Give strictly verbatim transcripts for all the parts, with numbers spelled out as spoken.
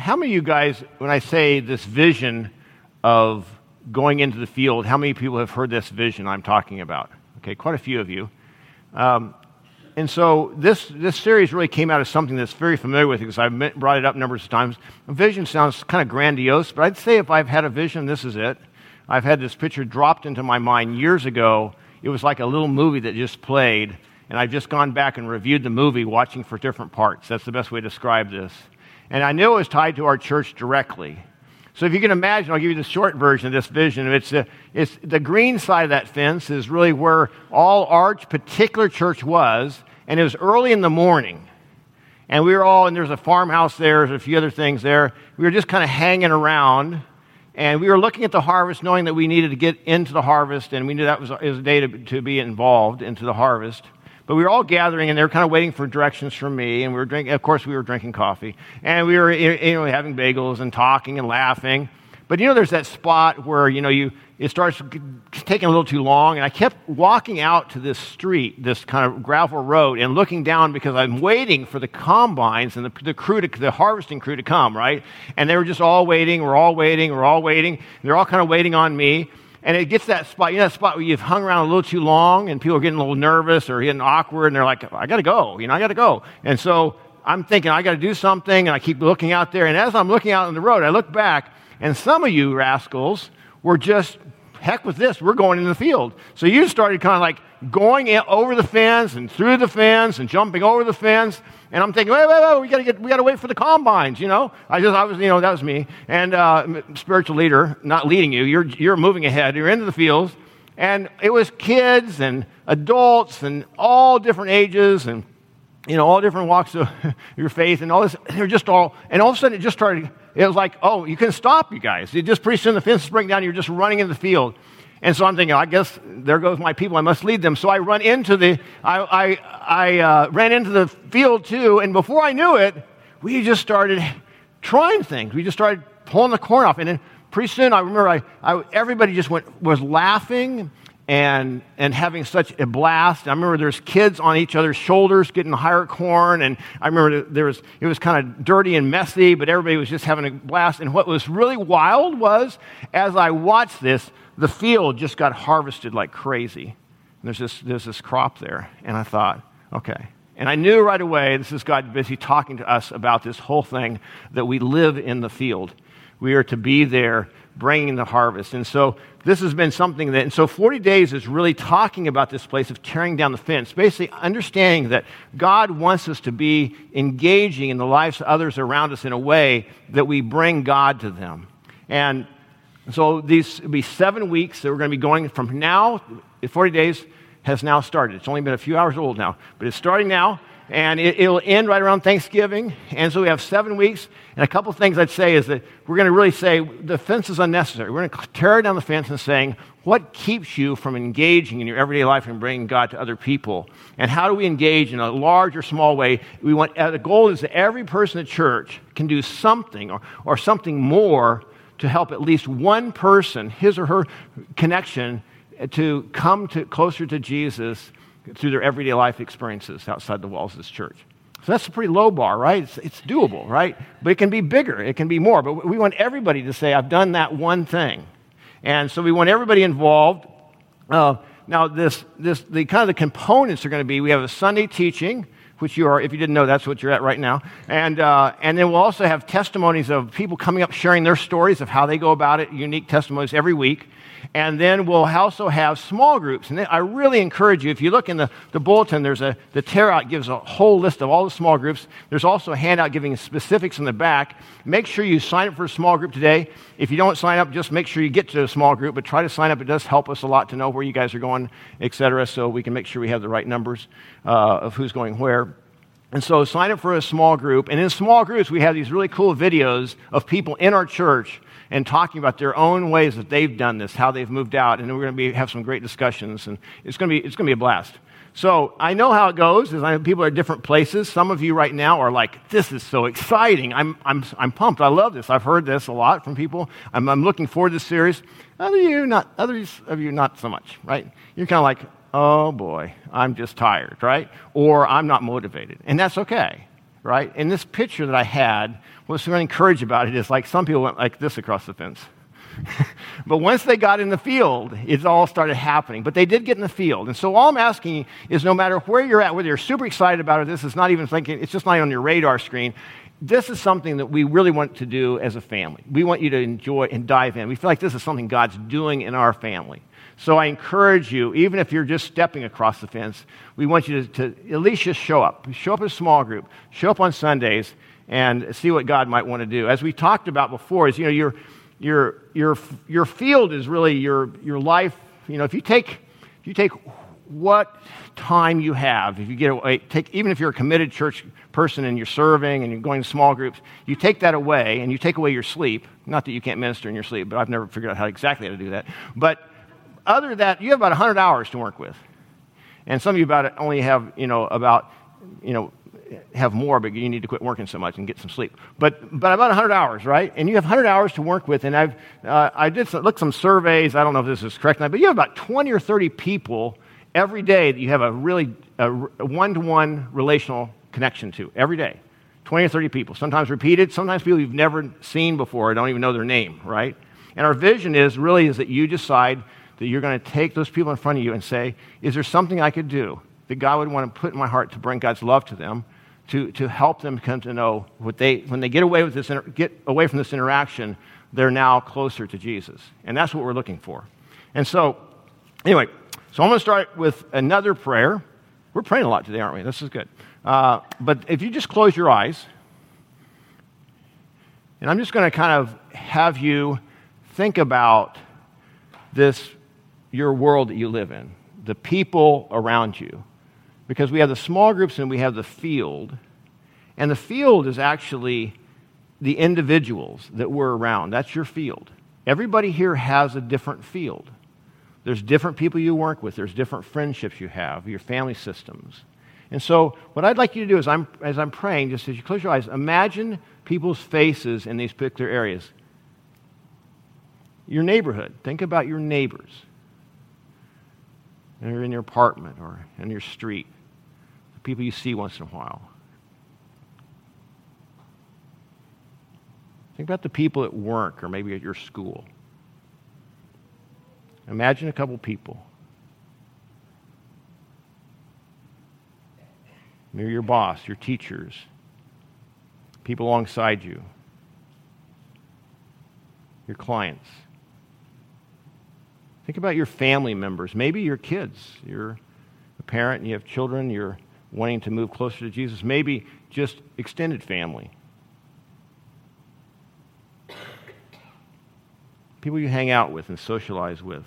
how many of you guys, when I say this vision of going into the field, how many people have heard this vision I'm talking about? Okay, quite a few of you. Um, and so this this series really came out of something that's very familiar with you because I've brought it up numbers of times. A vision sounds kind of grandiose, but I'd say if I've had a vision, this is it. I've had this picture dropped into my mind years ago. It was like a little movie that just played, and I've just gone back and reviewed the movie, watching for different parts. That's the best way to describe this. And I knew it was tied to our church directly. So if you can imagine, I'll give you the short version of this vision. It's, a, it's the green side of that fence is really where all our particular church was, and it was early in the morning. And we were all, and there's a farmhouse there, there's a few other things there. We were just kind of hanging around, and we were looking at the harvest, knowing that we needed to get into the harvest, and we knew that was, it was a day to, to be involved into the harvest. But we were all gathering, and they were kind of waiting for directions from me, and we were drinking, of course, we were drinking coffee, and we were, you know, having bagels and talking and laughing. But, you know, there's that spot where, you know, you it starts taking a little too long, and I kept walking out to this street, this kind of gravel road, and looking down because I'm waiting for the combines and the, the crew, to, the harvesting crew to come, right? And they were just all waiting, we're all waiting, we're all waiting, and they're all kind of waiting on me. And it gets that spot, you know that spot where you've hung around a little too long and people are getting a little nervous or getting awkward and they're like, I got to go, you know, I got to go. And so I'm thinking, I got to do something, and I keep looking out there. And as I'm looking out on the road, I look back, and some of you rascals were just, heck with this, we're going into the field. So you started kind of like going in, over the fence and through the fence and jumping over the fence. And I'm thinking, wait, wait, wait, we got to get, we got to wait for the combines, you know. I just, I was, you know, that was me. And uh, spiritual leader, not leading you. You're, you're moving ahead. You're into the fields, and it was kids and adults and all different ages and, you know, all different walks of your faith and all this. They're just all, and all of a sudden it just started. It was like, oh, you can stop, you guys. It just pretty soon the fence is breaking down. You're just running into the field. And so I'm thinking, I guess there goes my people. I must lead them. So I run into the, I, I, I uh, ran into the field too. And before I knew it, we just started trying things. We just started pulling the corn off. And then pretty soon, I remember, I, I everybody just went was laughing and and having such a blast. I remember there's kids on each other's shoulders getting higher corn. And I remember there was it was kind of dirty and messy, but everybody was just having a blast. And what was really wild was, as I watched this, the field just got harvested like crazy. And there's this, there's this crop there. And I thought, okay. And I knew right away, this is God busy talking to us about this whole thing, that we live in the field. We are to be there bringing the harvest. And so this has been something that, and so forty days is really talking about this place of tearing down the fence, basically understanding that God wants us to be engaging in the lives of others around us in a way that we bring God to them. And so these will be seven weeks that we're going to be going from now. forty days has now started. It's only been a few hours old now, but it's starting now, and it, it'll end right around Thanksgiving. And so we have seven weeks. And a couple things I'd say is that we're going to really say the fence is unnecessary. We're going to tear down the fence and saying, what keeps you from engaging in your everyday life and bringing God to other people? And how do we engage in a large or small way? We want, uh, the goal is that every person at church can do something or, or something more to help at least one person, his or her connection, to come to closer to Jesus through their everyday life experiences outside the walls of this church. So that's a pretty low bar, right? It's, it's doable, right? But it can be bigger. It can be more. But we want everybody to say, I've done that one thing. And so we want everybody involved. Uh, now, this, this, the kind of the components are going to be, we have a Sunday teaching, which you are, if you didn't know, that's what you're at right now. And uh, and then we'll also have testimonies of people coming up sharing their stories of how they go about it, unique testimonies every week. And then we'll also have small groups. And I really encourage you, if you look in the, the bulletin, there's a, the tear-out gives a whole list of all the small groups. There's also a handout giving specifics in the back. Make sure you sign up for a small group today. If you don't sign up, just make sure you get to a small group, but try to sign up. It does help us a lot to know where you guys are going, et cetera, so we can make sure we have the right numbers uh, of who's going where. And so sign up for a small group. And in small groups, we have these really cool videos of people in our church and talking about their own ways that they've done this, how they've moved out, and we're going to be have some great discussions, and it's going to be it's going to be a blast. So I know how it goes. Is I know people are at different places. Some of you right now are like, "This is so exciting! I'm I'm I'm pumped. I love this. I've heard this a lot from people. I'm I'm looking forward to this series." Other of you not others of you not so much, right? You're kind of like, "Oh boy, I'm just tired," right? Or I'm not motivated, and that's okay. right? And this picture that I had, what's really encouraged about it is like some people went like this across the fence. But once they got in the field, it all started happening. But they did get in the field. And so all I'm asking you is no matter where you're at, whether you're super excited about it, this is not even thinking, it's just not on your radar screen. This is something that we really want to do as a family. We want you to enjoy and dive in. We feel like this is something God's doing in our family. So I encourage you, even if you're just stepping across the fence, we want you to, to at least just show up. Show up in a small group. Show up on Sundays and see what God might want to do. As we talked about before, is you know your your your your field is really your your life. You know, if you take if you take what time you have, if you get away, take even if you're a committed church person and you're serving and you're going to small groups, you take that away and you take away your sleep. Not that you can't minister in your sleep, but I've never figured out how exactly how to do that. But other than that, you have about one hundred hours to work with. And some of you about only have, you know, about, you know, have more, but you need to quit working so much and get some sleep. But but about one hundred hours, right? And you have one hundred hours to work with. And I've uh, I did some, look some surveys. I don't know if this is correct, but you have about twenty or thirty people every day that you have a really a one-to-one relational connection to every day. twenty or thirty people, sometimes repeated, sometimes people you've never seen before, don't even know their name, right? And our vision is really is that you decide that you're going to take those people in front of you and say, is there something I could do that God would want to put in my heart to bring God's love to them, to, to help them come to know what they, when they get away with this, get away from this interaction, they're now closer to Jesus. And that's what we're looking for. And so, anyway, so I'm going to start with another prayer. We're praying a lot today, aren't we? This is good. Uh, but if you just close your eyes, and I'm just going to kind of have you think about this, your world that you live in, the people around you. Because we have the small groups and we have the field. And the field is actually the individuals that we're around. That's your field. Everybody here has a different field. There's different people you work with. There's different friendships you have, your family systems. And so what I'd like you to do is, I'm, as I'm praying, just as you close your eyes, imagine people's faces in these particular areas. Your neighborhood. Think about your neighbors. And you're in your apartment or in your street. The people you see once in a while. Think about the people at work or maybe at your school. Imagine a couple people. Maybe your boss, your teachers, people alongside you, your clients. Think about your family members, maybe your kids. You're a parent and you have children, you're wanting to move closer to Jesus, maybe just extended family. People you hang out with and socialize with.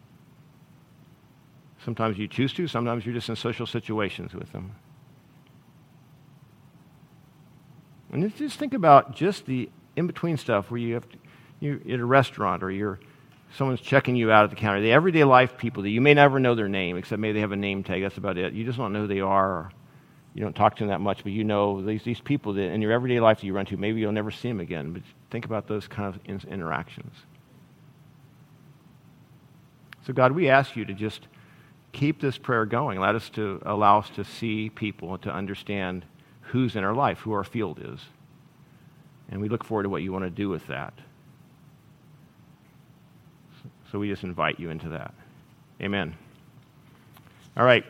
Sometimes you choose to, sometimes you're just in social situations with them. And just think about just the in-between stuff where you have to, you're at a restaurant or you're someone's checking you out at the counter. The everyday life people that you may never know their name, except maybe they have a name tag. That's about it. You just don't know who they are, or you don't talk to them that much, but you know these, these people that in your everyday life that you run to, maybe you'll never see them again, but think about those kind of in- interactions. So God, we ask you to just keep this prayer going. Let us to allow us to see people, to understand who's in our life, who our field is. And we look forward to what you want to do with that. So we just invite you into that. Amen. All right.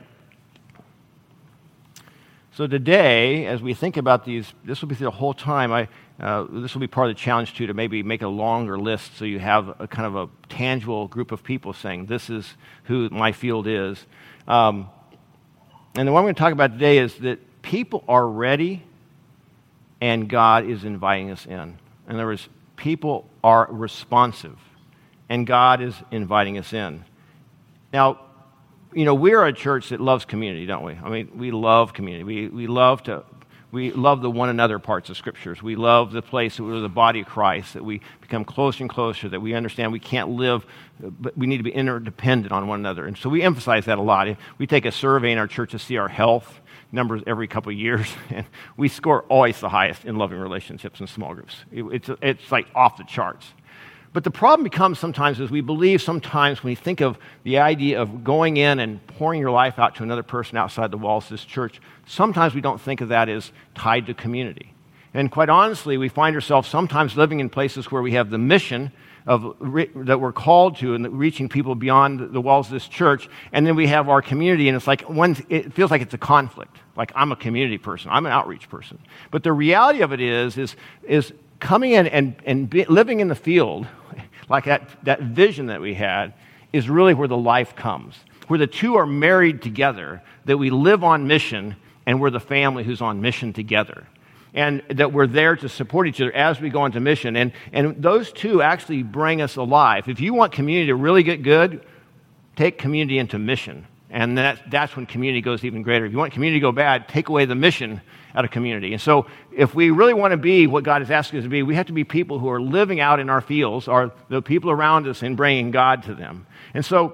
So today, as we think about these, this will be through the whole time. I uh, this will be part of the challenge too, to maybe make a longer list so you have a kind of a tangible group of people saying, this is who my field is. Um, and the one we're going to talk about today is that people are ready and God is inviting us in. In other words, people are responsive. And God is inviting us in. Now, you know, we're a church that loves community, don't we? I mean, we love community. We we love to we love the one another parts of Scriptures. We love the place that we're the body of Christ, that we become closer and closer, that we understand we can't live, but we need to be interdependent on one another. And so we emphasize that a lot. We take a survey in our church to see our health numbers every couple of years, and we score always the highest in loving relationships in small groups. It, it's it's like off the charts. But the problem becomes sometimes is we believe sometimes when we think of the idea of going in and pouring your life out to another person outside the walls of this church, sometimes we don't think of that as tied to community. And quite honestly, we find ourselves sometimes living in places where we have the mission of re- that we're called to and reaching people beyond the walls of this church, and then we have our community, and it's like one, it feels like it's a conflict. Like I'm a community person, I'm an outreach person. But the reality of it is, is, is coming in and, and be, living in the field, like that, that vision that we had, is really where the life comes, where the two are married together, that we live on mission, and we're the family who's on mission together. And that we're there to support each other as we go into mission. And, and those two actually bring us alive. If you want community to really get good, take community into mission. And that, that's when community goes even greater. If you want community to go bad, take away the mission out of community. And so if we really want to be what God is asking us to be, we have to be people who are living out in our fields, or the people around us, and bringing God to them. And so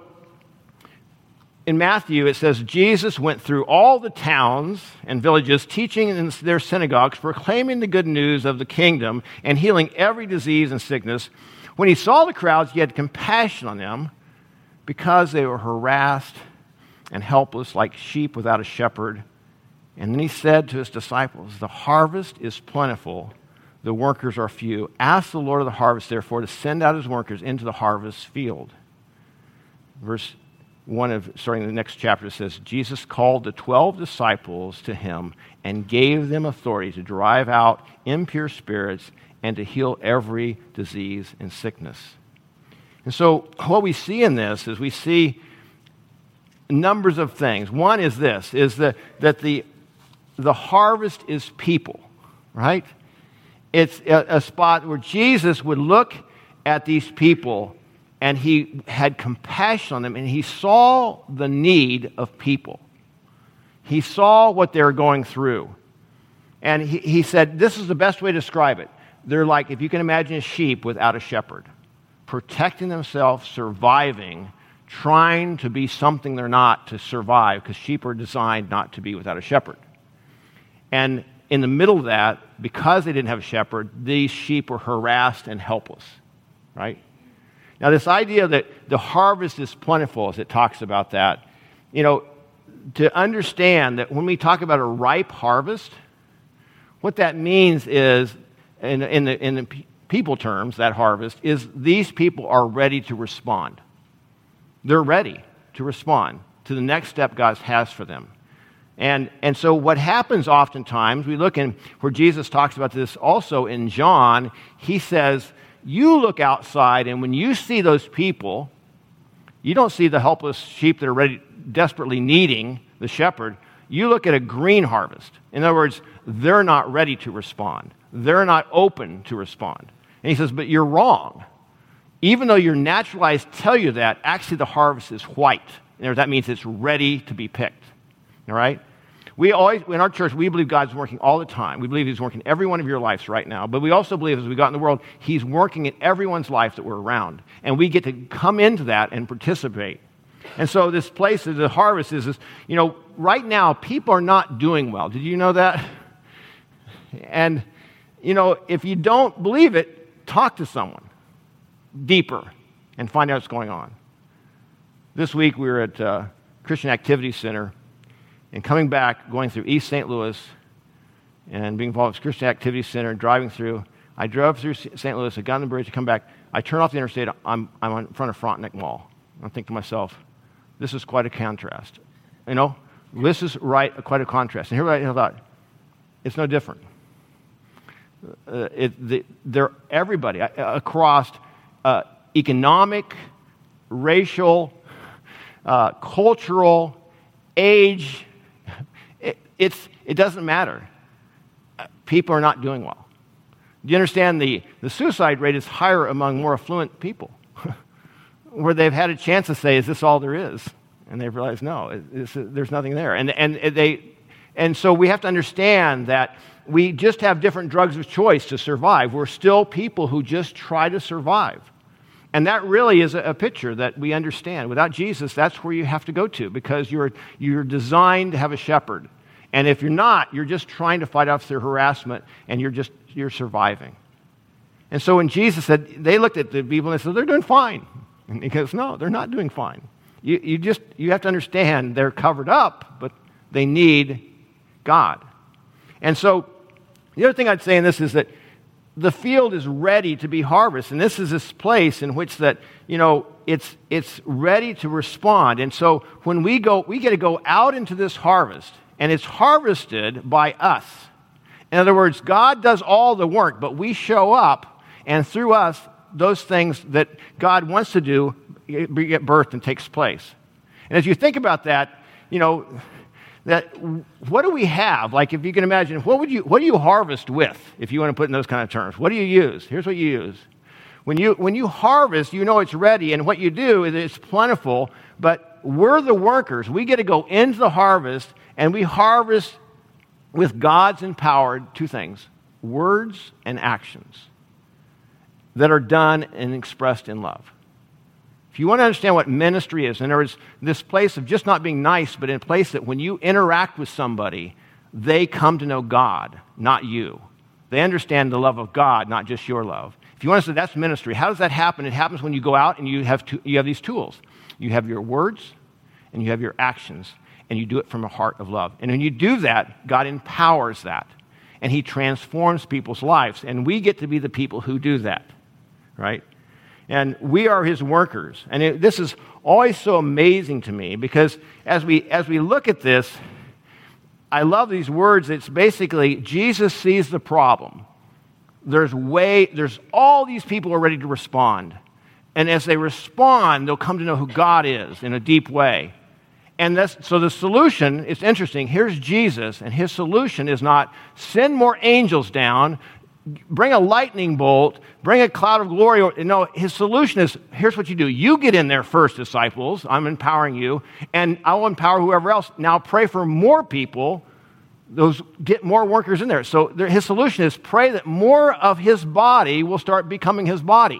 in Matthew, it says, Jesus went through all the towns and villages, teaching in their synagogues, proclaiming the good news of the kingdom, and healing every disease and sickness. When he saw the crowds, he had compassion on them because they were harassed and helpless like sheep without a shepherd. And then he said to his disciples, the harvest is plentiful, the workers are few. Ask the Lord of the harvest, therefore, to send out his workers into the harvest field. Verse one of, starting the next chapter, says, Jesus called the twelve disciples to him and gave them authority to drive out impure spirits and to heal every disease and sickness. And so what we see in this is we see numbers of things. One is this, is the, that the, the harvest is people, right? It's a, a spot where Jesus would look at these people and he had compassion on them, and he saw the need of people. He saw what they were going through. And he, he said, this is the best way to describe it. They're like, if you can imagine a sheep without a shepherd, protecting themselves, surviving, trying to be something they're not to survive, because sheep are designed not to be without a shepherd. And in the middle of that, because they didn't have a shepherd, these sheep were harassed and helpless, right? Now, this idea that the harvest is plentiful, as it talks about that, you know, to understand that when we talk about a ripe harvest, what that means is, in, in, the, in the people terms, that harvest, is these people are ready to respond. They're ready to respond to the next step God has for them. And, and so what happens oftentimes, we look in where Jesus talks about this also in John, he says, you look outside, and when you see those people, you don't see the helpless sheep that are ready, desperately needing the shepherd. You look at a green harvest. In other words, they're not ready to respond. They're not open to respond. And he says, but you're wrong. Even though your natural eyes tell you that, actually the harvest is white. And that means it's ready to be picked. All right? We always, in our church, we believe God's working all the time. We believe he's working in every one of your lives right now. But we also believe as we got in the world, he's working in everyone's life that we're around. And we get to come into that and participate. And so this place of the harvest is, this, you know, right now, people are not doing well. Did you know that? And, you know, if you don't believe it, talk to someone deeper and find out what's going on. This week, we were at uh, Christian Activity Center. And coming back, going through East Saint Louis, and being involved with Christian Activity Center, driving through, I drove through Saint Louis, I got on the bridge to come back. I turn off the interstate, I'm, I'm in front of Frontenac Mall. I think to myself, this is quite a contrast. You know, this is right, quite a contrast. And here I thought, it's no different. Uh, it, the, they're everybody uh, across uh, economic, racial, uh, cultural, age. It, it's, it doesn't matter. People are not doing well. Do you understand the, the suicide rate is higher among more affluent people where they've had a chance to say, is this all there is? And they've realized, no, it, it's, there's nothing there. And, and, they, and so we have to understand that we just have different drugs of choice to survive. We're still people who just try to survive. And that really is a, a picture that we understand. Without Jesus, that's where you have to go to, because you're, you're designed to have a shepherd. And if you're not, you're just trying to fight off their harassment, and you're just you're surviving. And so when Jesus said, they looked at the people and they said, they're doing fine. And he goes, no, they're not doing fine. You, you just, you have to understand they're covered up, but they need God. And so the other thing I'd say in this is that the field is ready to be harvested. And this is this place in which that, you know, it's it's ready to respond. And so when we go, we get to go out into this harvest, and it's harvested by us. In other words, God does all the work, but we show up, and through us, those things that God wants to do get birthed and takes place. And as you think about that, you know, that what do we have? Like, if you can imagine, what would you what do you harvest with, if you want to put it in those kind of terms? What do you use? Here's what you use. When you when you harvest, you know it's ready, and what you do is it's plentiful, but we're the workers. We get to go into the harvest, and we harvest with God's empowered two things, words and actions that are done and expressed in love. If you want to understand what ministry is, and there is this place of just not being nice, but in a place that when you interact with somebody, they come to know God, not you. They understand the love of God, not just your love. If you want to say that's ministry, how does that happen? It happens when you go out and you have to, you have these tools. You have your words and you have your actions, and you do it from a heart of love. And when you do that, God empowers that, and he transforms people's lives, and we get to be the people who do that, right? And we are his workers. And it, this is always so amazing to me, because as we as we look at this, I love these words. It's basically Jesus sees the problem. There's way, there's all these people are ready to respond. And as they respond, they'll come to know who God is in a deep way. And that's, so the solution, it's interesting. Here's Jesus, and his solution is not send more angels down, bring a lightning bolt, bring a cloud of glory. No, his solution is, here's what you do. You get in there first, disciples. I'm empowering you, and I will empower whoever else. Now pray for more people, those get more workers in there. So there, his solution is pray that more of his body will start becoming his body.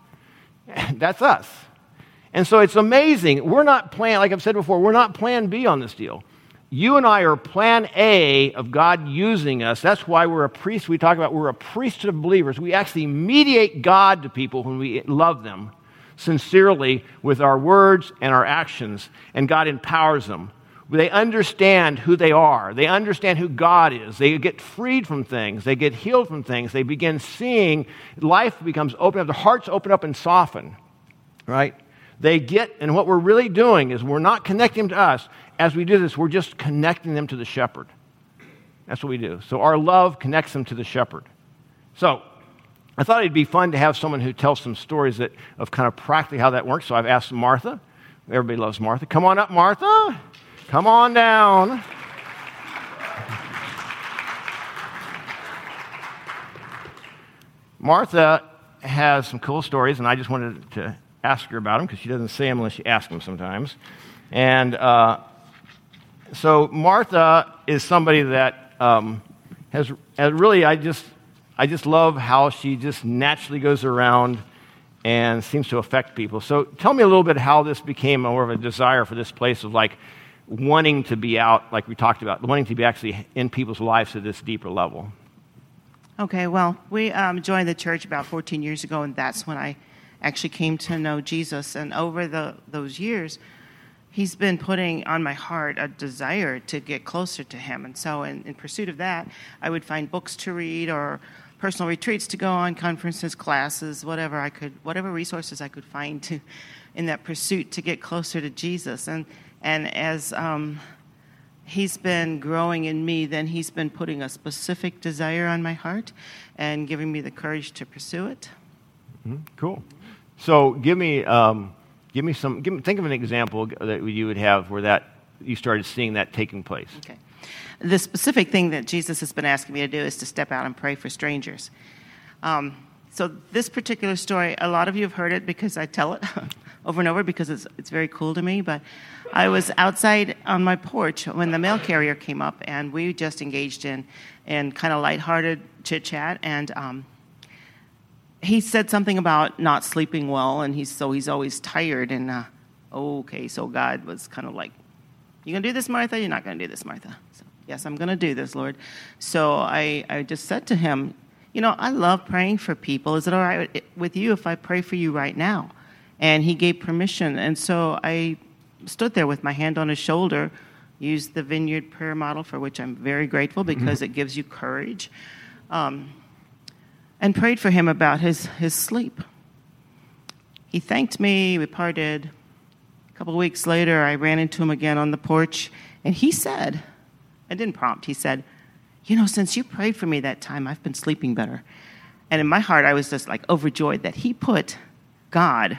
That's us. And so it's amazing. We're not plan, like I've said before, we're not plan B on this deal. You and I are plan A of God using us. That's why we're a priest. We talk about we're a priesthood of believers. We actually mediate God to people when we love them sincerely with our words and our actions, and God empowers them. They understand who they are. They understand who God is. They get freed from things. They get healed from things. They begin seeing life becomes open up. Their hearts open up and soften, right? They get, and what we're really doing is we're not connecting them to us. As we do this, we're just connecting them to the shepherd. That's what we do. So our love connects them to the shepherd. So I thought it'd be fun to have someone who tells some stories that of kind of practically how that works. So I've asked Martha. Everybody loves Martha. Come on up, Martha. Come on down. Martha has some cool stories, and I just wanted to ask her about them because she doesn't say them unless you ask them sometimes. And uh, so Martha is somebody that um, has, has really, I just, I just love how she just naturally goes around and seems to affect people. So tell me a little bit how this became more of a desire for this place of like wanting to be out, like we talked about, wanting to be actually in people's lives at this deeper level. Okay, well, we um, joined the church about fourteen years ago, and that's when I actually came to know Jesus. And over the those years, he's been putting on my heart a desire to get closer to him. And so in, in pursuit of that, I would find books to read or personal retreats to go on, conferences, classes, whatever I could, whatever resources I could find to in that pursuit to get closer to Jesus. And and as um, he's been growing in me, then he's been putting a specific desire on my heart and giving me the courage to pursue it. Mm-hmm. Cool. So give me, um, give me some. Give me, think of an example that you would have where that you started seeing that taking place. Okay. The specific thing that Jesus has been asking me to do is to step out and pray for strangers. Um, so this particular story, a lot of you have heard it because I tell it over and over because it's it's very cool to me. But I was outside on my porch when the mail carrier came up, and we just engaged in in kind of lighthearted chit chat, and um, he said something about not sleeping well, and he's so he's always tired. And uh, okay, so God was kind of like, "You gonna do this, Martha? You're not gonna do this, Martha." So, yes, I'm gonna do this, Lord. So I I just said to him, you know, I love praying for people. Is it all right with you if I pray for you right now? And he gave permission. And so I stood there with my hand on his shoulder, used the Vineyard prayer model, for which I'm very grateful because it gives you courage, um, and prayed for him about his, his sleep. He thanked me. We parted. A couple of weeks later, I ran into him again on the porch, and he said, I didn't prompt, he said, you know, since you prayed for me that time, I've been sleeping better. And in my heart, I was just like overjoyed that he put God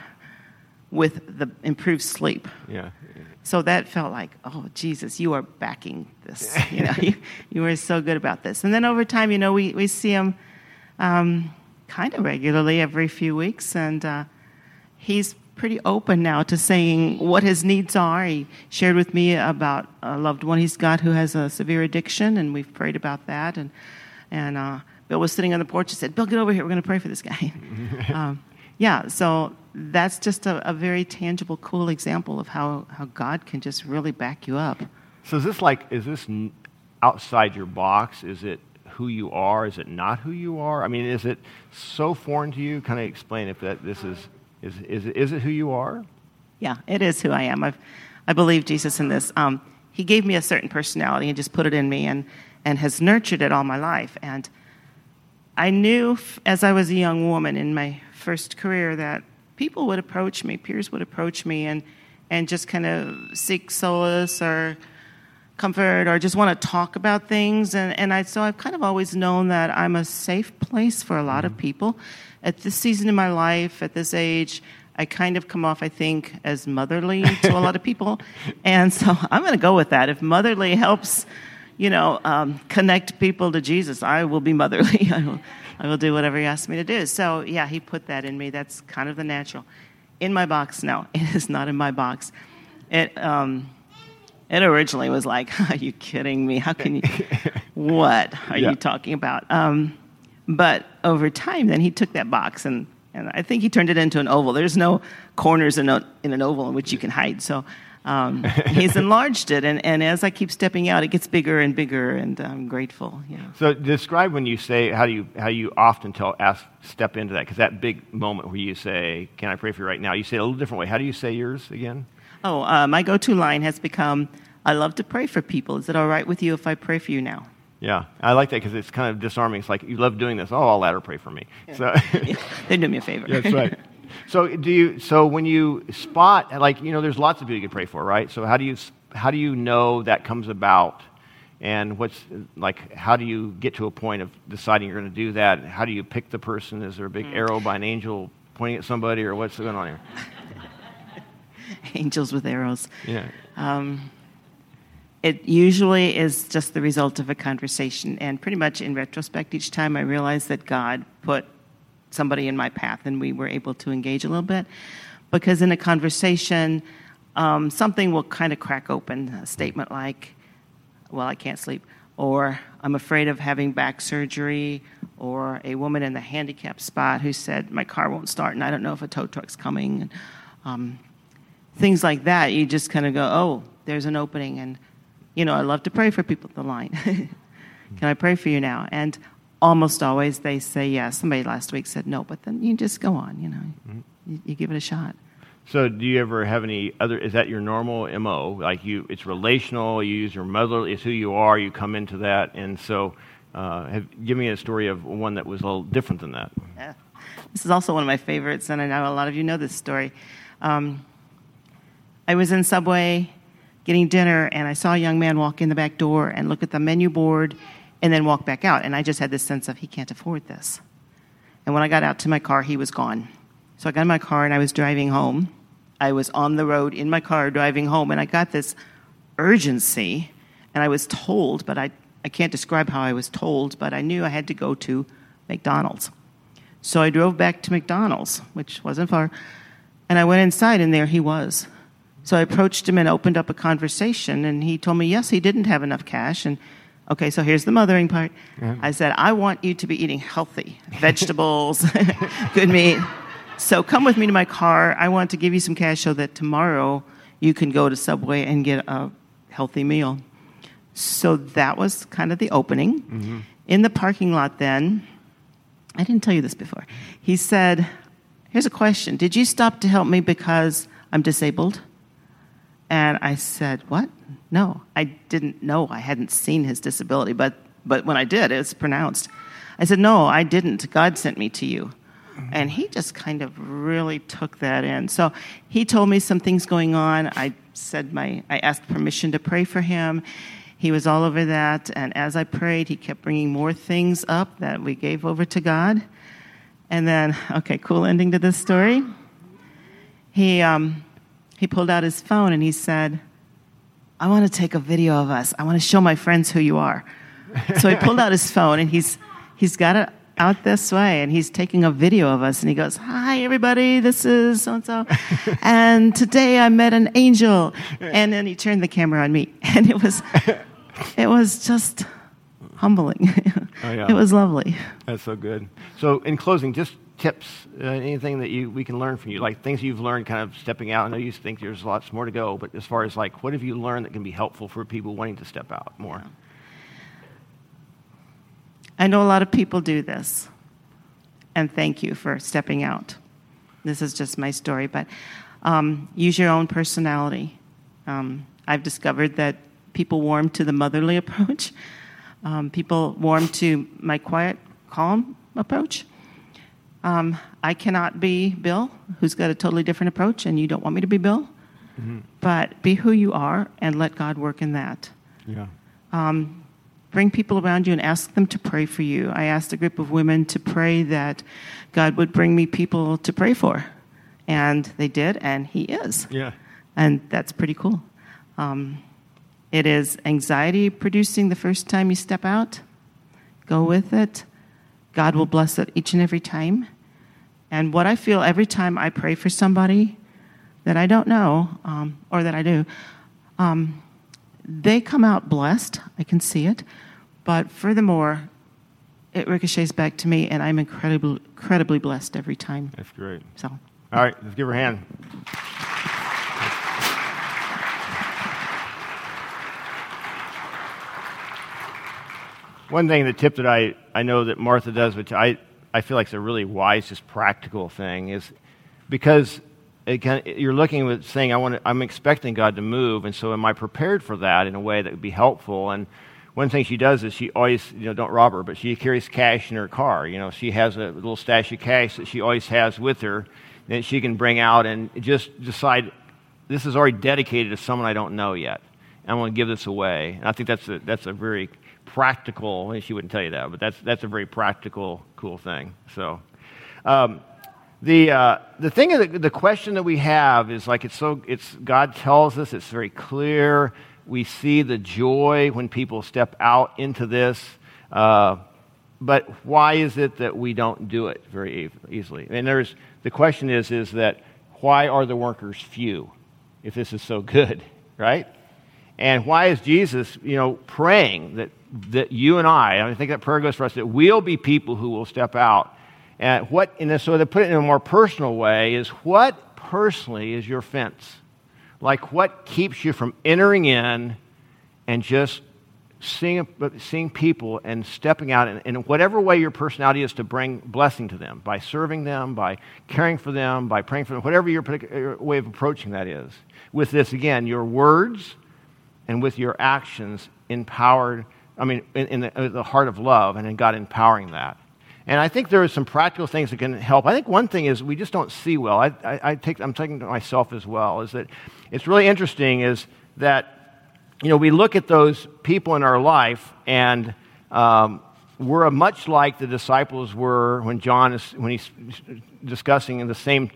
with the improved sleep. Yeah. So that felt like, oh, Jesus, you are backing this. You know, you, you were so good about this. And then over time, you know, we, we see him um, kind of regularly every few weeks, and uh, he's pretty open now to saying what his needs are. He shared with me about a loved one he's got who has a severe addiction, and we've prayed about that. And and uh, Bill was sitting on the porch and said, Bill, get over here. We're going to pray for this guy. um, yeah, so that's just a, a very tangible, cool example of how, how God can just really back you up. So is this like, is this outside your box? Is it who you are? Is it not who you are? I mean, is it so foreign to you? Kind of explain if that this is... Is is it, is it who you are? Yeah, it is who I am. I've, I believe Jesus in this. Um, he gave me a certain personality and just put it in me and, and has nurtured it all my life. And I knew f- as I was a young woman in my first career that people would approach me, peers would approach me and, and just kind of seek solace or comfort or just want to talk about things. And, and I, so I've kind of always known that I'm a safe place for a lot Mm-hmm. of people. At this season in my life, at this age, I kind of come off, I think, as motherly to a lot of people. And so I'm going to go with that. If motherly helps, you know, um, connect people to Jesus, I will be motherly. I will, I will do whatever he asks me to do. So, yeah, he put that in me. That's kind of the natural. In my box, no, it is not in my box. It um, it originally was like, are you kidding me? How can you? What are yeah. you talking about? Um But over time, then he took that box, and, and I think he turned it into an oval. There's no corners in, a, in an oval in which you can hide. So um, he's enlarged it, and, and as I keep stepping out, it gets bigger and bigger, and I'm grateful. Yeah. So describe when you say, how do you how you often tell, ask, step into that, because that big moment where you say, can I pray for you right now? You say it a little different way. How do you say yours again? Oh, uh, my go-to line has become, I love to pray for people. Is it all right with you if I pray for you now? Yeah, I like that because it's kind of disarming. It's like, you love doing this. Oh, I'll let her pray for me. Yeah. So yeah. They do me a favor. That's right. So do you? So when you spot, like, you know, there's lots of people you can pray for, right? So how do you how do you know that comes about? And what's like? How do you get to a point of deciding you're going to do that? How do you pick the person? Is there a big mm. arrow by an angel pointing at somebody, or what's going on here? Angels with arrows. Yeah. Um, It usually is just the result of a conversation. And pretty much in retrospect, each time I realized that God put somebody in my path and we were able to engage a little bit. Because in a conversation, um, something will kind of crack open. A statement like, well, I can't sleep. Or I'm afraid of having back surgery. Or a woman in the handicap spot who said, my car won't start and I don't know if a tow truck's coming. And, um, things like that. You just kind of go, oh, there's an opening. And you know, I love to pray for people at the line. Can I pray for you now? And almost always they say yes. Somebody last week said no, but then you just go on, you know. Mm-hmm. You, you give it a shot. So do you ever have any other, is that your normal M O? Like you, it's relational, you use your mother, it's who you are, you come into that. And so uh, have, give me a story of one that was a little different than that. Yeah. This is also one of my favorites, and I know a lot of you know this story. Um, I was in Subway getting dinner, and I saw a young man walk in the back door and look at the menu board and then walk back out. And I just had this sense of, he can't afford this. And when I got out to my car, he was gone. So I got in my car, and I was driving home. I was on the road in my car driving home, and I got this urgency, and I was told, but I, I can't describe how I was told, but I knew I had to go to McDonald's. So I drove back to McDonald's, which wasn't far, and I went inside, and there he was. So I approached him and opened up a conversation, and he told me, yes, he didn't have enough cash. And okay, so here's the mothering part. Yeah. I said, I want you to be eating healthy vegetables, good meat. So come with me to my car. I want to give you some cash so that tomorrow you can go to Subway and get a healthy meal. So that was kind of the opening. Mm-hmm. In the parking lot then, I didn't tell you this before. He said, here's a question. Did you stop to help me because I'm disabled? And I said, what? No, I didn't know. I hadn't seen his disability, but, but when I did, it was pronounced. I said, no, I didn't. God sent me to you. And he just kind of really took that in. So he told me some things going on. I said my, I asked permission to pray for him. He was all over that. And as I prayed, he kept bringing more things up that we gave over to God. And then, okay, cool ending to this story. He, um, he pulled out his phone and he said, I want to take a video of us. I want to show my friends who you are. So he pulled out his phone and he's he's got it out this way, and he's taking a video of us, and he goes, hi, everybody, this is so-and-so, and today I met an angel, and then he turned the camera on me, and it was, it was just humbling. Oh, yeah. It was lovely. That's so good. So in closing, just tips, uh, anything that you we can learn from you, like things you've learned kind of stepping out. I know you think there's lots more to go, but as far as like, what have you learned that can be helpful for people wanting to step out more? I know a lot of people do this, and thank you for stepping out. This is just my story, but um, use your own personality. Um, I've discovered that people warm to the motherly approach. Um, people warm to my quiet, calm approach. Um, I cannot be Bill, who's got a totally different approach, and you don't want me to be Bill. Mm-hmm. But be who you are and let God work in that. Yeah. Um, Bring people around you and ask them to pray for you. I asked a group of women to pray that God would bring me people to pray for. And they did, and he is. Yeah. And that's pretty cool. Um, it is anxiety producing the first time you step out. Go with it. God will bless it each and every time. And what I feel every time I pray for somebody that I don't know, um, or that I do, um, they come out blessed. I can see it. But furthermore, it ricochets back to me, and I'm incredibly, incredibly blessed every time. That's great. So, all right, let's give her a hand. One thing, the tip that I, I know that Martha does, which I, I feel like is a really wise, just practical thing, is because It can, you're looking at saying, I want to, I'm expecting God to move, and so am I prepared for that in a way that would be helpful? And one thing she does is she always, you know, don't rob her, but she carries cash in her car. You know, she has a little stash of cash that she always has with her that she can bring out and just decide, this is already dedicated to someone I don't know yet. And I'm going to give this away. And I think that's a, that's a very practical, well, she wouldn't tell you that, but that's, that's a very practical, cool thing. So, um, The uh, the thing of the, the question that we have is like it's so it's God tells us, it's very clear. We see the joy when people step out into this, uh, but why is it that we don't do it very e- easily? And there's the question is is that why are the workers few if this is so good, right? And why is Jesus, you know, praying that that you and I, I think that prayer goes for us, that we'll be people who will step out. And what, in this, so to put it in a more personal way, is what personally is your fence? Like what keeps you from entering in and just seeing, seeing people and stepping out in, in whatever way your personality is to bring blessing to them, by serving them, by caring for them, by praying for them, whatever your particular way of approaching that is. With this, again, your words and with your actions empowered, I mean, in, in the, in the heart of love, and in God empowering that. And I think there are some practical things that can help. I think one thing is we just don't see well. I, I, I take, I'm taking to myself as well, is that it's really interesting is that, you know, we look at those people in our life, and um, we're much like the disciples were when John is, when he's discussing the same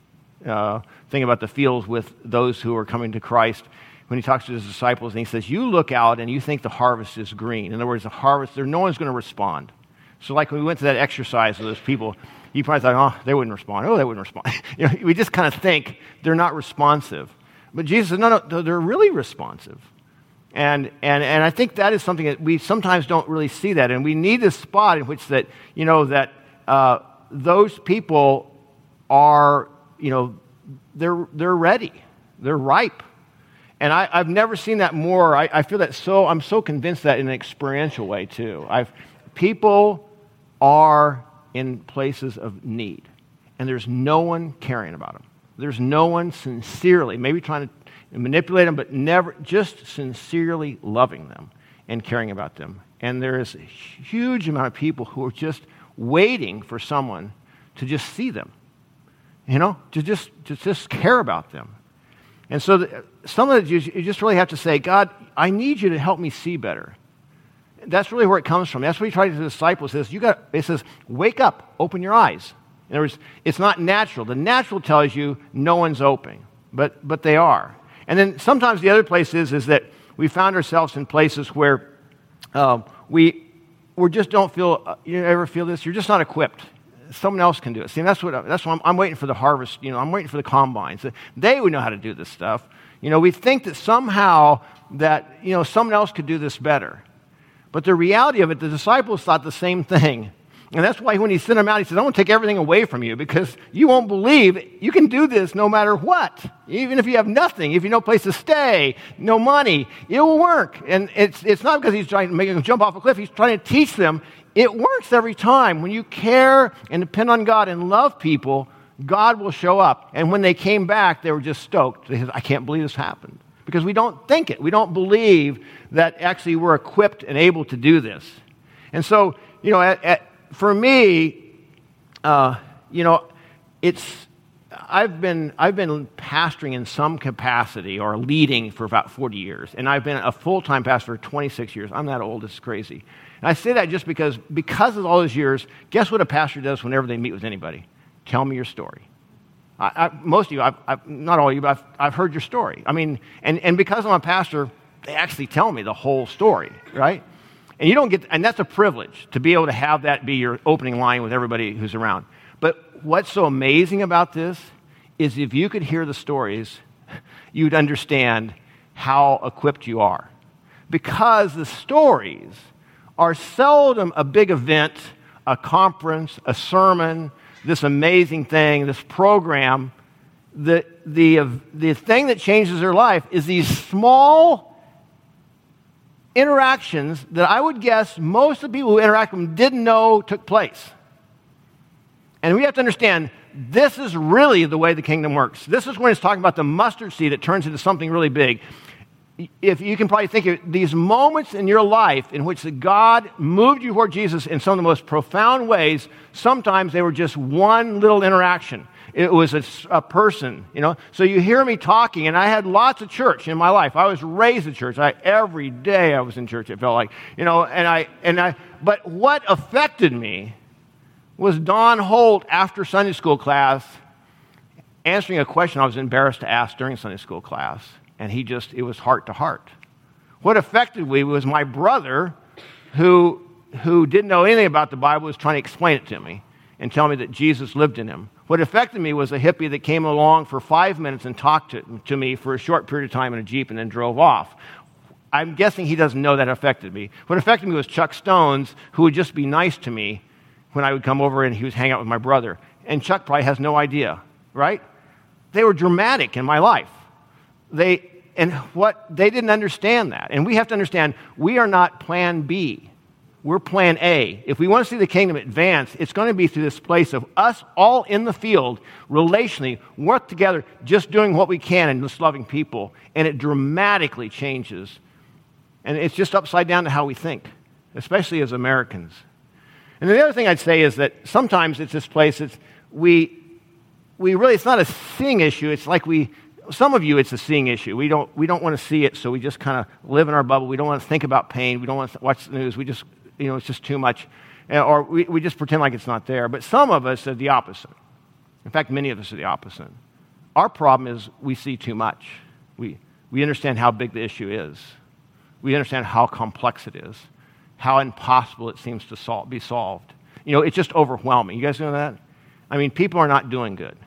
uh, thing about the fields with those who are coming to Christ. When he talks to his disciples, and he says, you look out and you think the harvest is green. In other words, the harvest, there, no one's going to respond. So like when we went to that exercise with those people, you probably thought, oh, they wouldn't respond. Oh, they wouldn't respond. You know, we just kind of think they're not responsive. But Jesus said, no, no, they're really responsive. And, and, and I think that is something that we sometimes don't really see that. And we need a spot in which that, you know, that uh, those people are, you know, they're, they're ready. They're ripe. And I, I've never seen that more. I, I feel that so, I'm so convinced that in an experiential way too. I've, people are in places of need, and there's no one caring about them. There's no one sincerely, maybe trying to manipulate them, but never, just sincerely loving them and caring about them. And there is a huge amount of people who are just waiting for someone to just see them, you know, to just, to just care about them. And so the, some of it, you, you just really have to say, God, I need you to help me see better. That's really where it comes from. That's what he tried to the disciples. It says, you got, it says, wake up, open your eyes. In other words, it's not natural. The natural tells you no one's open, but but they are. And then sometimes the other place is, is that we found ourselves in places where uh, we we just don't feel, uh, you ever feel this? You're just not equipped. Someone else can do it. See, that's what that's why I'm, I'm waiting for the harvest. You know, I'm waiting for the combines. They would know how to do this stuff. You know, we think that somehow that, you know, someone else could do this better. But the reality of it, the disciples thought the same thing. And that's why when he sent them out, he said, I want to take everything away from you because you won't believe you can do this no matter what. Even if you have nothing, if you have no place to stay, no money, it will work. And it's it's not because he's trying to make them jump off a cliff. He's trying to teach them it works every time. When you care and depend on God and love people, God will show up. And when they came back, they were just stoked. They said, I can't believe this happened. Because we don't think it. We don't believe that actually we're equipped and able to do this. And so, you know, at, at, for me, uh, you know, it's I've been I've been pastoring in some capacity or leading for about forty years, and I've been a full-time pastor for twenty-six years. I'm that old; it's crazy. And I say that just because because of all those years, guess what a pastor does whenever they meet with anybody? Tell me your story. I, I, most of you, I've, I've, not all of you, but I've, I've heard your story. I mean, and, and because I'm a pastor, they actually tell me the whole story, right? And you don't get, and that's a privilege to be able to have that be your opening line with everybody who's around. But what's so amazing about this is if you could hear the stories, you'd understand how equipped you are. Because the stories are seldom a big event, a conference, a sermon, this amazing thing, this program. The, the, uh, the thing that changes their life is these small interactions that I would guess most of the people who interact with them didn't know took place. And we have to understand, this is really the way the kingdom works. This is when it's talking about the mustard seed that turns into something really big. If you can probably think of these moments in your life in which God moved you toward Jesus in some of the most profound ways, sometimes they were just one little interaction. It was a, a person, you know. So you hear me talking, and I had lots of church in my life. I was raised in church. I, every day I was in church, it felt like, you know, and I, and I, but what affected me was Don Holt after Sunday school class answering a question I was embarrassed to ask during Sunday school class. And he just, it was heart to heart. What affected me was my brother, who, who didn't know anything about the Bible, was trying to explain it to me and tell me that Jesus lived in him. What affected me was a hippie that came along for five minutes and talked to, to me for a short period of time in a Jeep and then drove off. I'm guessing he doesn't know that affected me. What affected me was Chuck Stones, who would just be nice to me when I would come over and he was hanging out with my brother. And Chuck probably has no idea, right? They were dramatic in my life. They and what they didn't understand that. And we have to understand we are not plan B. We're plan A. If we want to see the kingdom advance, it's going to be through this place of us all in the field, relationally, work together, just doing what we can and just loving people. And it dramatically changes. And it's just upside down to how we think, especially as Americans. And the other thing I'd say is that sometimes it's this place, it's we we really, it's not a seeing issue, it's like we Some of you, it's a seeing issue. We don't we don't want to see it, so we just kind of live in our bubble. We don't want to think about pain. We don't want to watch the news. We just, you know, it's just too much. Or we, we just pretend like it's not there. But some of us are the opposite. In fact, many of us are the opposite. Our problem is we see too much. We, we understand how big the issue is. We understand how complex it is, how impossible it seems to sol- be solved. You know, it's just overwhelming. You guys know that? I mean, people are not doing good.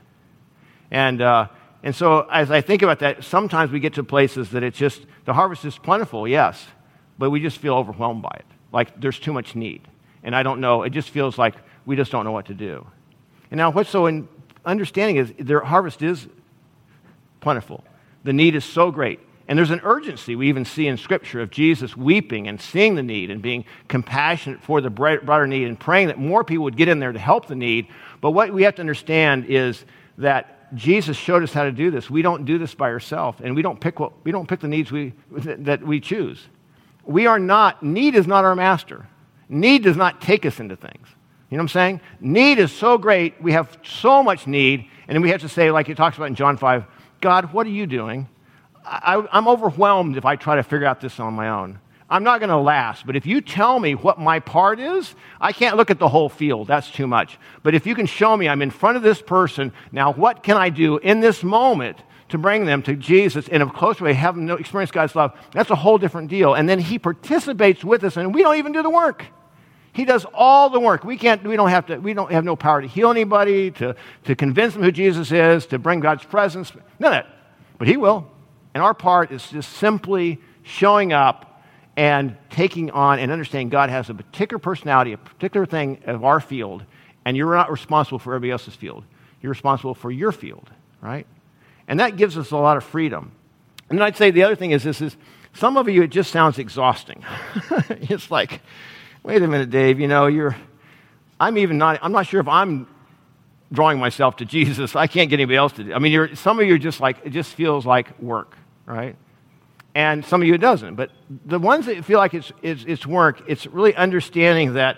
And... Uh, And so as I think about that, sometimes we get to places that it's just, the harvest is plentiful, yes, but we just feel overwhelmed by it. Like there's too much need. And I don't know, it just feels like we just don't know what to do. And now what's so in understanding is their harvest is plentiful. The need is so great. And there's an urgency we even see in Scripture of Jesus weeping and seeing the need and being compassionate for the broader need and praying that more people would get in there to help the need. But what we have to understand is that Jesus showed us how to do this. We don't do this by ourselves, and we don't pick what we don't pick the needs we that we choose. We are not, need is not our master. Need does not take us into things. You know what I'm saying? Need is so great, we have so much need, and then we have to say, like it talks about in John five, God, what are you doing? I, I'm overwhelmed if I try to figure out this on my own. I'm not going to last, but if you tell me what my part is, I can't look at the whole field. That's too much. But if you can show me I'm in front of this person, now what can I do in this moment to bring them to Jesus in a close way, have them experience God's love? That's a whole different deal. And then he participates with us, and we don't even do the work. He does all the work. We can't, we don't have to, we don't have no power to heal anybody, to, to convince them who Jesus is, to bring God's presence. None of that. But he will. And our part is just simply showing up and taking on and understanding God has a particular personality, a particular thing of our field, and you're not responsible for everybody else's field. You're responsible for your field, right? And that gives us a lot of freedom. And then I'd say the other thing is this is, some of you, it just sounds exhausting. It's like, wait a minute, Dave, you know, you're, I'm even not, I'm not sure if I'm drawing myself to Jesus. I can't get anybody else to do. I mean, you're, some of you are just like, it just feels like work, right? And some of you it doesn't. But the ones that feel like it's, it's, it's work, it's really understanding that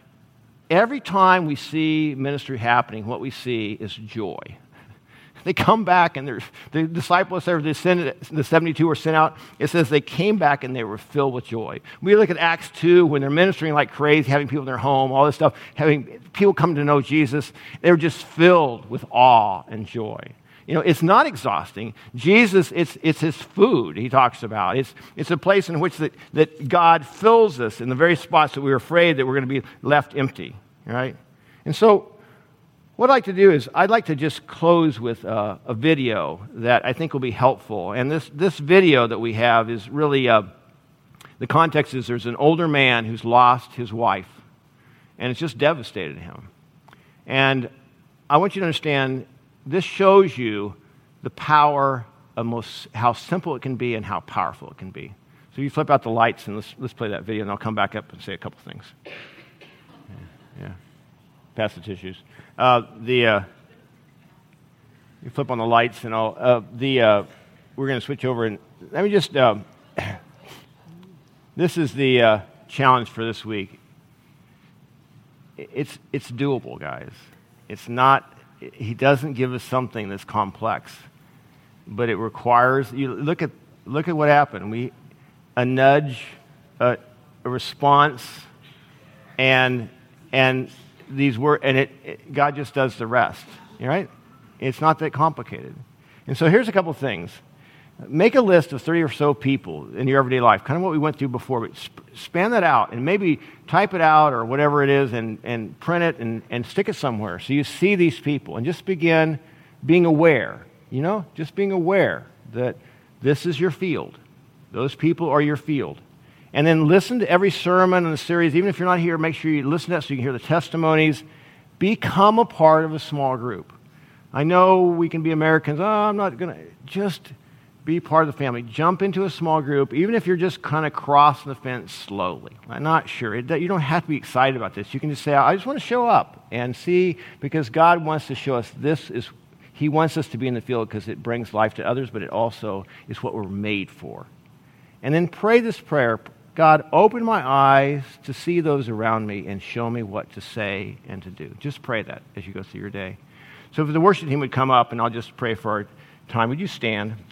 every time we see ministry happening, what we see is joy. They come back, and the disciples, the seventy-two were sent out. It says they came back, and they were filled with joy. We look at Acts two, when they're ministering like crazy, having people in their home, all this stuff, having people come to know Jesus. They were just filled with awe and joy. You know, it's not exhausting. Jesus, it's it's his food he talks about. It's it's a place in which that, that God fills us in the very spots that we were afraid that we're going to be left empty, right? And so what I'd like to do is I'd like to just close with a, a video that I think will be helpful. And this, this video that we have is really, uh, the context is there's an older man who's lost his wife, and it's just devastated him. And I want you to understand, this shows you the power of most, how simple it can be and how powerful it can be. So you flip out the lights, and let's, let's play that video, and I'll come back up and say a couple things. Yeah. yeah. Pass the tissues. Uh, the uh, you flip on the lights, and all. Uh, the uh, we're going to switch over, and let me just. Uh, this is the uh, challenge for this week. It's it's doable, guys. It's not. He doesn't give us something that's complex, but it requires. You look at look at what happened. We a nudge, a, a response, and and. These words, and it, it, God just does the rest, right? It's not that complicated. And so here's a couple things. Make a list of thirty or so people in your everyday life, kind of what we went through before, but sp- span that out and maybe type it out or whatever it is and, and print it and, and stick it somewhere so you see these people and just begin being aware, you know, just being aware that this is your field. Those people are your field. And then listen to every sermon in the series. Even if you're not here, make sure you listen to that so you can hear the testimonies. Become a part of a small group. I know we can be Americans. Oh, I'm not going to. Just be part of the family. Jump into a small group, even if you're just kind of crossing the fence slowly. I'm not sure. It, you don't have to be excited about this. You can just say, I just want to show up and see, because God wants to show us this is, he wants us to be in the field because it brings life to others, but it also is what we're made for. And then pray this prayer. God, open my eyes to see those around me and show me what to say and to do. Just pray that as you go through your day. So if the worship team would come up, and I'll just pray for our time. Would you stand?